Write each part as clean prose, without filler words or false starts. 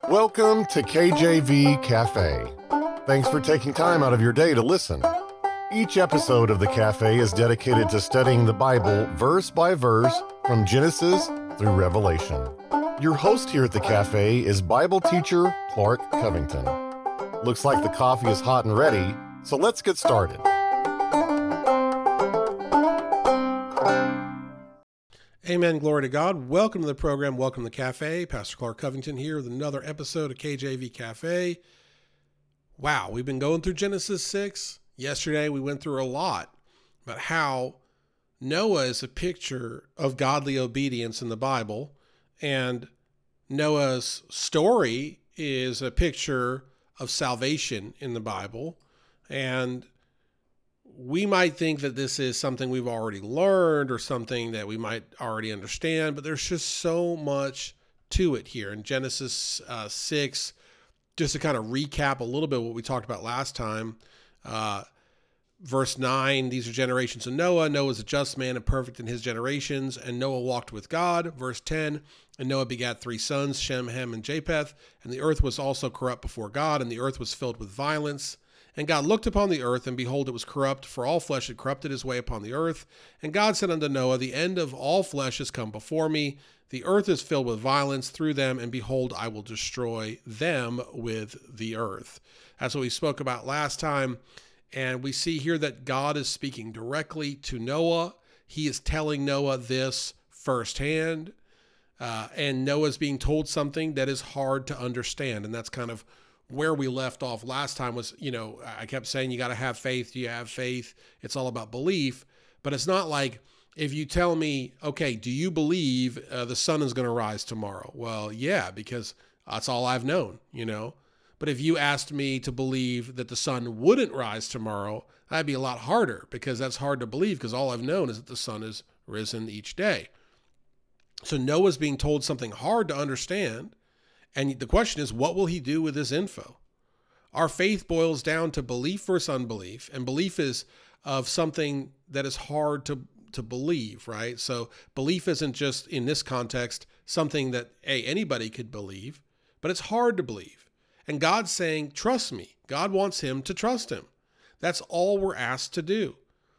Welcome to KJV Cafe. Thanks for taking time out of your day to listen. Each episode of the Cafe is dedicated to studying the Bible verse by verse from Genesis through Revelation. Your host here at the Cafe is Bible teacher Clark Covington. Looks like the coffee is hot and ready, so let's get started. Amen. Glory to God. Welcome to the program. Welcome to the Cafe. Pastor Clark Covington here with another episode of KJV Cafe. Wow, we've been going through Genesis 6. Yesterday we went through a lot about how Noah is a picture of godly obedience in the Bible, and Noah's story is a picture of salvation in the Bible. And we might think that this is something we've already learned or something that we might already understand, but there's just so much to it here. In Genesis 6, just to kind of recap a little bit what we talked about last time, verse 9, these are generations of Noah. Noah was a just man and perfect in his generations, and Noah walked with God. Verse 10, and Noah begat 3 sons, Shem, Ham, and Japheth, and the earth was also corrupt before God, and the earth was filled with violence. And God looked upon the earth, and behold, it was corrupt, for all flesh had corrupted his way upon the earth. And God said unto Noah, the end of all flesh is come before me. The earth is filled with violence through them, and behold, I will destroy them with the earth. That's what we spoke about last time. And we see here that God is speaking directly to Noah. He is telling Noah this firsthand. And Noah's being told something that is hard to understand. And that's kind of where we left off last time was, I kept saying you got to have faith. Do you have faith? It's all about belief. But it's not like if you tell me, okay, do you believe the sun is going to rise tomorrow? Well, yeah, because that's all I've known, But if you asked me to believe that the sun wouldn't rise tomorrow, that'd be a lot harder because that's hard to believe because all I've known is that the sun is risen each day. So Noah's being told something hard to understand. And the question is, what will he do with this info? Our faith boils down to belief versus unbelief. And belief is of something that is hard to believe, right? So belief isn't just, in this context, something that, anybody could believe, but it's hard to believe. And God's saying, trust me. God wants him to trust him. That's all we're asked to do.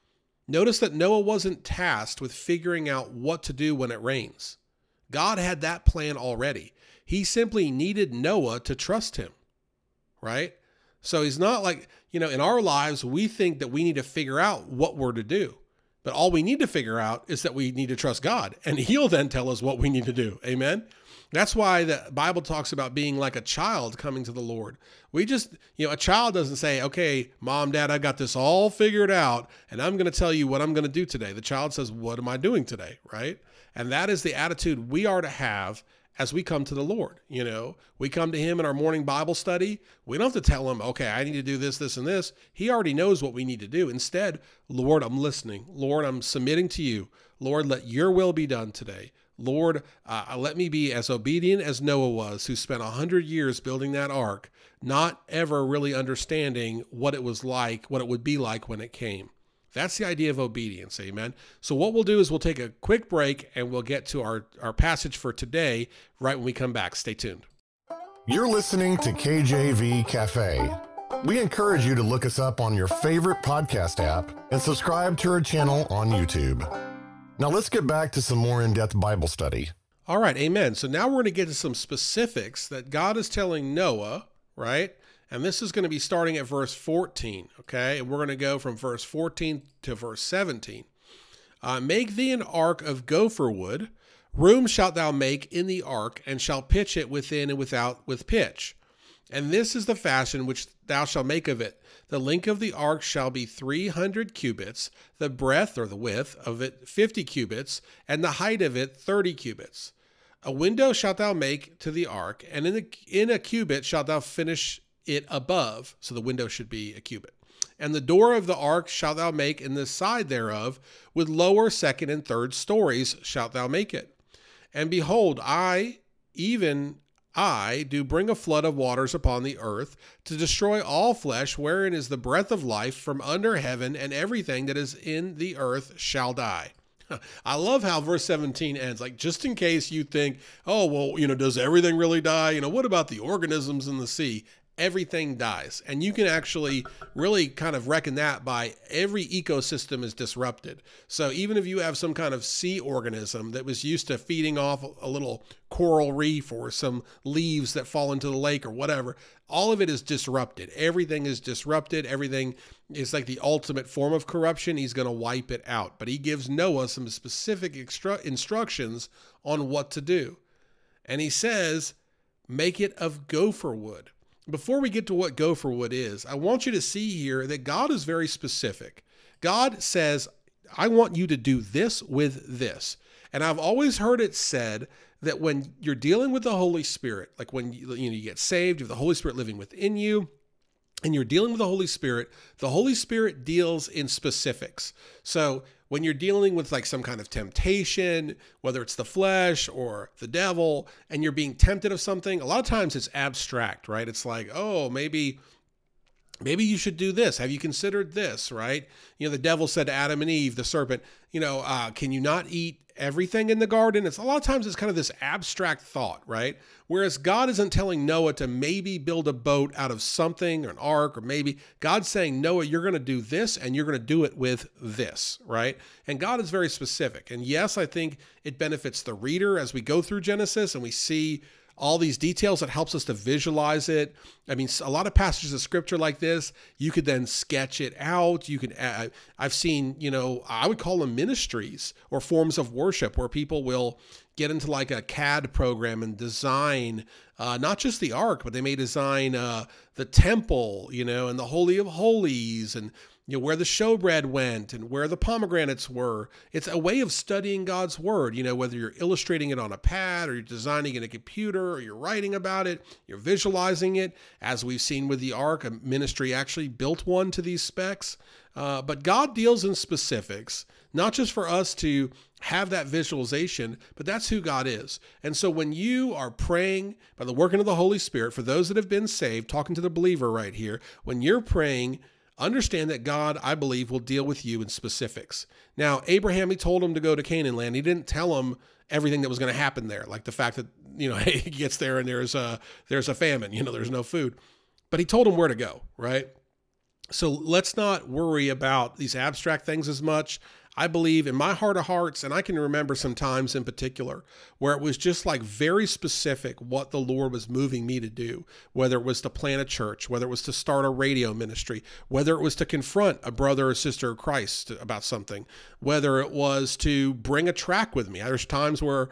Notice that Noah wasn't tasked with figuring out what to do when it rains. God had that plan already. He simply needed Noah to trust him, right? So he's not like, in our lives, we think that we need to figure out what we're to do. But all we need to figure out is that we need to trust God, and he'll then tell us what we need to do. Amen? That's why the Bible talks about being like a child coming to the Lord. We just, a child doesn't say, okay, mom, dad, I got this all figured out, and I'm going to tell you what I'm going to do today. The child says, what am I doing today, right? And that is the attitude we are to have as we come to the Lord. We come to him in our morning Bible study. We don't have to tell him, okay, I need to do this, this, and this. He already knows what we need to do. Instead, Lord, I'm listening. Lord, I'm submitting to you. Lord, let your will be done today. Lord, let me be as obedient as Noah was, who spent 100 years building that ark, not ever really understanding what it was like, what it would be like when it came. That's the idea of obedience, amen? So what we'll do is we'll take a quick break and we'll get to our passage for today right when we come back. Stay tuned. You're listening to KJV Cafe. We encourage you to look us up on your favorite podcast app and subscribe to our channel on YouTube. Now let's get back to some more in-depth Bible study. All right, amen. So now we're going to get to some specifics that God is telling Noah, right? And this is going to be starting at verse 14, okay? And we're going to go from verse 14 to verse 17. Make thee an ark of gopher wood. Room shalt thou make in the ark, and shalt pitch it within and without with pitch. And this is the fashion which thou shalt make of it. The length of the ark shall be 300 cubits, the breadth or the width of it 50 cubits, and the height of it 30 cubits. A window shalt thou make to the ark, and in a cubit shalt thou finish it above, so the window should be a cubit. And the door of the ark shalt thou make in the side thereof, with lower, second, and third stories shalt thou make it. And behold, I, even I, do bring a flood of waters upon the earth, to destroy all flesh, wherein is the breath of life from under heaven, and everything that is in the earth shall die. I love how verse 17 ends. Like, just in case you think, oh, well, does everything really die? What about the organisms in the sea? Everything dies. And you can actually really kind of reckon that by every ecosystem is disrupted. So even if you have some kind of sea organism that was used to feeding off a little coral reef or some leaves that fall into the lake or whatever, all of it is disrupted. Everything is disrupted. Everything is like the ultimate form of corruption. He's going to wipe it out. But he gives Noah some specific instructions on what to do. And he says, make it of gopher wood. Before we get to what gopher wood is, I want you to see here that God is very specific. God says, I want you to do this with this. And I've always heard it said that when you're dealing with the Holy Spirit, like when you get saved, you have the Holy Spirit living within you, and you're dealing with the Holy Spirit deals in specifics. So when you're dealing with like some kind of temptation, whether it's the flesh or the devil, and you're being tempted of something, a lot of times it's abstract, right? It's like, oh, maybe you should do this. Have you considered this, right? The devil said to Adam and Eve, the serpent, can you not eat everything in the garden? A lot of times it's kind of this abstract thought, right? Whereas God isn't telling Noah to maybe build a boat out of something or an ark, or maybe God's saying, Noah, you're going to do this and you're going to do it with this, right? And God is very specific. And yes, I think it benefits the reader as we go through Genesis and we see all these details. It helps us to visualize it. I mean, a lot of passages of scripture like this, you could then sketch it out. You can, I've seen, I would call them ministries or forms of worship where people will get into like a CAD program and design, not just the ark, but they may design the temple, and the Holy of Holies, and where the showbread went and where the pomegranates were. It's a way of studying God's word, whether you're illustrating it on a pad or you're designing it in a computer or you're writing about it, you're visualizing it. As we've seen with the ark, a ministry actually built one to these specs. But God deals in specifics, not just for us to have that visualization, but that's who God is. And so when you are praying by the working of the Holy Spirit, for those that have been saved, talking to the believer right here, when you're praying, understand that God, I believe, will deal with you in specifics. Now, Abraham, he told him to go to Canaan land. He didn't tell him everything that was going to happen there, like the fact that, he gets there and there's a famine, there's no food. But he told him where to go, right? So let's not worry about these abstract things as much. I believe in my heart of hearts, and I can remember some times in particular where it was just like very specific what the Lord was moving me to do, whether it was to plant a church, whether it was to start a radio ministry, whether it was to confront a brother or sister of Christ about something, whether it was to bring a track with me. There's times where,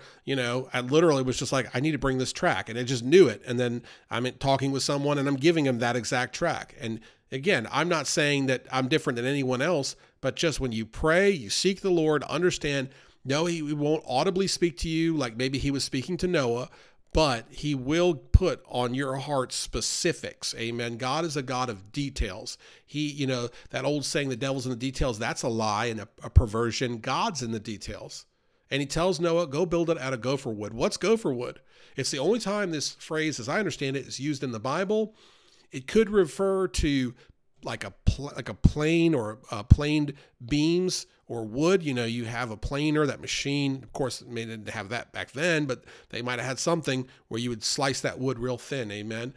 I literally was just like, I need to bring this track, and I just knew it. And then I'm talking with someone and I'm giving them that exact track. And again, I'm not saying that I'm different than anyone else, but just when you pray, you seek the Lord, understand, no, he won't audibly speak to you like maybe he was speaking to Noah, but he will put on your heart specifics. Amen. God is a God of details. He, that old saying, the devil's in the details, that's a lie and a perversion. God's in the details. And he tells Noah, go build it out of gopher wood. What's gopher wood? It's the only time this phrase, as I understand it, is used in the Bible. It could refer to like a plane or planed beams or wood. You have a planer, that machine. Of course, they didn't have that back then, but they might have had something where you would slice that wood real thin. Amen.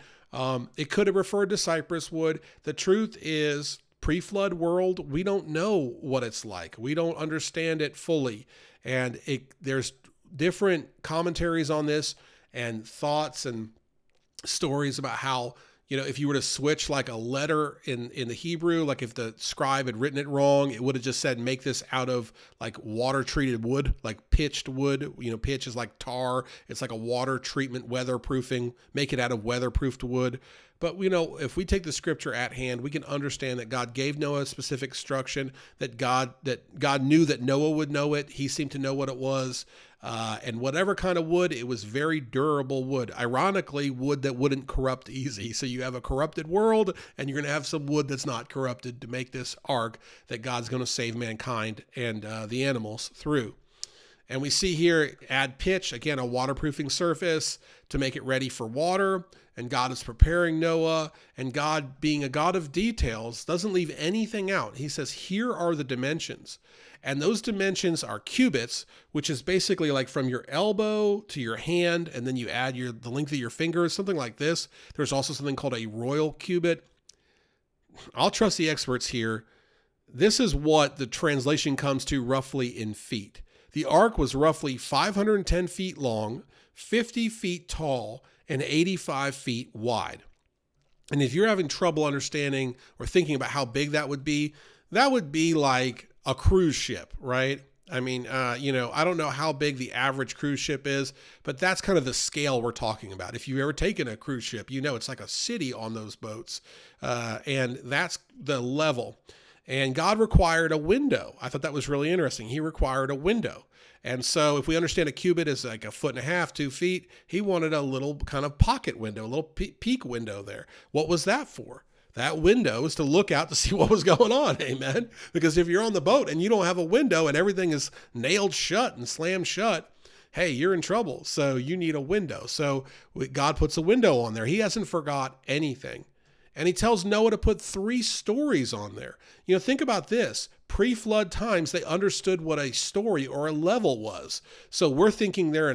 It could have referred to cypress wood. The truth is, pre-flood world, we don't know what it's like. We don't understand it fully. And there's different commentaries on this and thoughts and stories about how, if you were to switch like a letter in the Hebrew, like if the scribe had written it wrong, it would have just said, make this out of like water treated wood, like pitched wood. Pitch is like tar. It's like a water treatment, weatherproofing, make it out of weatherproofed wood. But if we take the scripture at hand, we can understand that God gave Noah a specific instruction, that God knew that Noah would know it. He seemed to know what it was. And whatever kind of wood, it was very durable wood. Ironically, wood that wouldn't corrupt easy. So you have a corrupted world, and you're going to have some wood that's not corrupted to make this ark that God's going to save mankind and the animals through. And we see here, add pitch, again, a waterproofing surface to make it ready for water. And God is preparing Noah. And God, being a God of details, doesn't leave anything out. He says, here are the dimensions. And those dimensions are cubits, which is basically like from your elbow to your hand, and then you add the length of your fingers, something like this. There's also something called a royal cubit. I'll trust the experts here. This is what the translation comes to roughly in feet. The ark was roughly 510 feet long, 50 feet tall, and 85 feet wide. And if you're having trouble understanding or thinking about how big that would be like a cruise ship, right? I mean, I don't know how big the average cruise ship is, but that's kind of the scale we're talking about. If you've ever taken a cruise ship, it's like a city on those boats. And that's the level. And God required a window. I thought that was really interesting. He required a window. And so if we understand a cubit is like 1.5 feet, 2 feet, he wanted a little kind of pocket window, a little peak window there. What was that for? That window is to look out to see what was going on, amen? Because if you're on the boat and you don't have a window and everything is nailed shut and slammed shut, hey, you're in trouble. So you need a window. So God puts a window on there. He hasn't forgot anything. And he tells Noah to put 3 stories on there. Think about this. Pre-flood times, they understood what a story or a level was. So we're thinking they're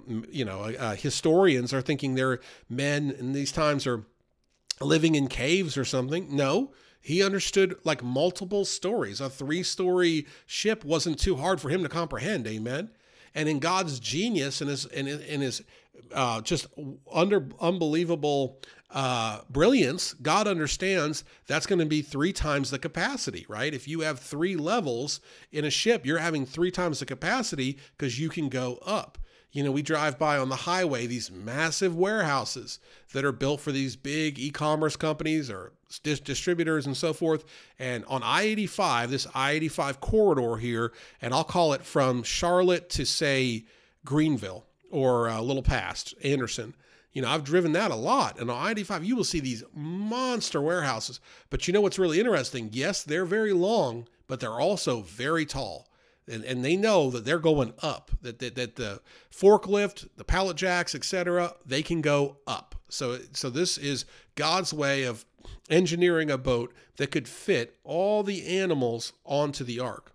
historians are thinking they're men in these times are living in caves or something. No, he understood like multiple stories. A 3-story ship wasn't too hard for him to comprehend. Amen. And in God's genius and his just unbelievable brilliance, God understands that's going to be 3 times the capacity, right? If you have 3 levels in a ship, you're having 3 times the capacity because you can go up. We drive by on the highway, these massive warehouses that are built for these big e-commerce companies or distributors and so forth. And on I-85, this I-85 corridor here, and I'll call it from Charlotte to, say, Greenville or a little past Anderson. I've driven that a lot. And on I-85, you will see these monster warehouses. But what's really interesting? Yes, they're very long, but they're also very tall. And they know that they're going up, that the forklift, the pallet jacks, etc., they can go up. So this is God's way of engineering a boat that could fit all the animals onto the ark.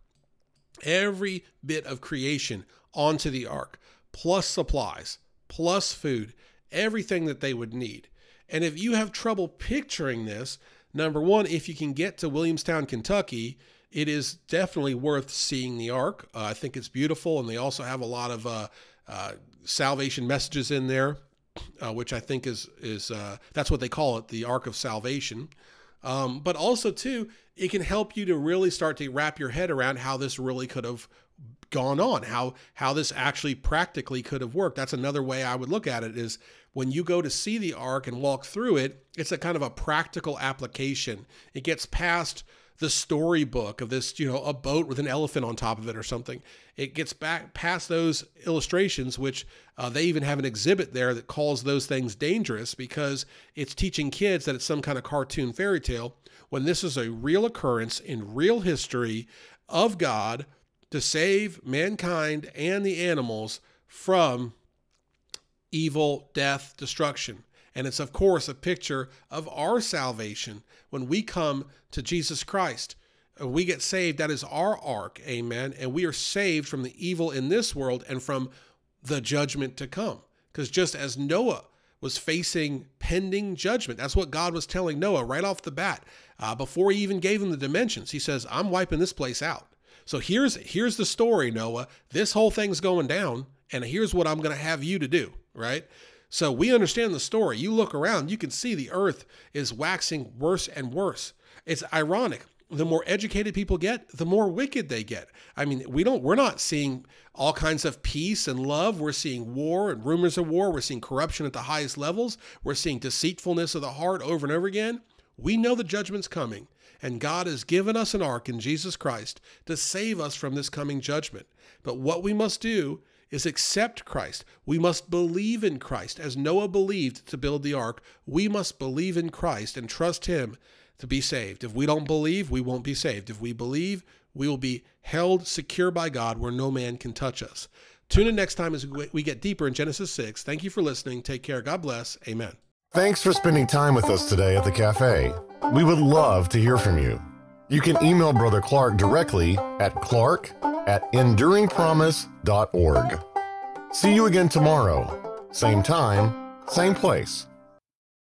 Every bit of creation onto the ark, plus supplies, plus food, everything that they would need. And if you have trouble picturing this, number one, if you can get to Williamstown, Kentucky, it is definitely worth seeing the ark. I think it's beautiful, and they also have a lot of salvation messages in there, which I think is that's what they call it, the Ark of Salvation. But also, too, it can help you to really start to wrap your head around how this really could have gone on, how this actually practically could have worked. That's another way I would look at it, is when you go to see the ark and walk through it, it's a kind of a practical application. It gets past the storybook of this, a boat with an elephant on top of it or something. It gets back past those illustrations, which they even have an exhibit there that calls those things dangerous because it's teaching kids that it's some kind of cartoon fairy tale, when this is a real occurrence in real history of God to save mankind and the animals from evil, death, destruction. And it's, of course, a picture of our salvation. When we come to Jesus Christ, we get saved. That is our ark, amen. And we are saved from the evil in this world and from the judgment to come. Because just as Noah was facing pending judgment, that's what God was telling Noah right off the bat. Before he even gave him the dimensions, he says, I'm wiping this place out. So here's the story, Noah. This whole thing's going down, and here's what I'm going to have you to do, right? So we understand the story. You look around, you can see the earth is waxing worse and worse. It's ironic. The more educated people get, the more wicked they get. I mean, we're not seeing all kinds of peace and love. We're seeing war and rumors of war. We're seeing corruption at the highest levels. We're seeing deceitfulness of the heart over and over again. We know the judgment's coming, and God has given us an ark in Jesus Christ to save us from this coming judgment. But what we must do is accept Christ. We must believe in Christ. As Noah believed to build the ark, we must believe in Christ and trust him to be saved. If we don't believe, we won't be saved. If we believe, We will be held secure by God where no man can touch us. Tune in next time as we get deeper in Genesis 6. Thank you for listening. Take care. God bless. Amen. Thanks for spending time with us today at the cafe. We would love to hear from you. You can email Brother Clark directly at clark@enduringpromise.org. See you again tomorrow. Same time, same place.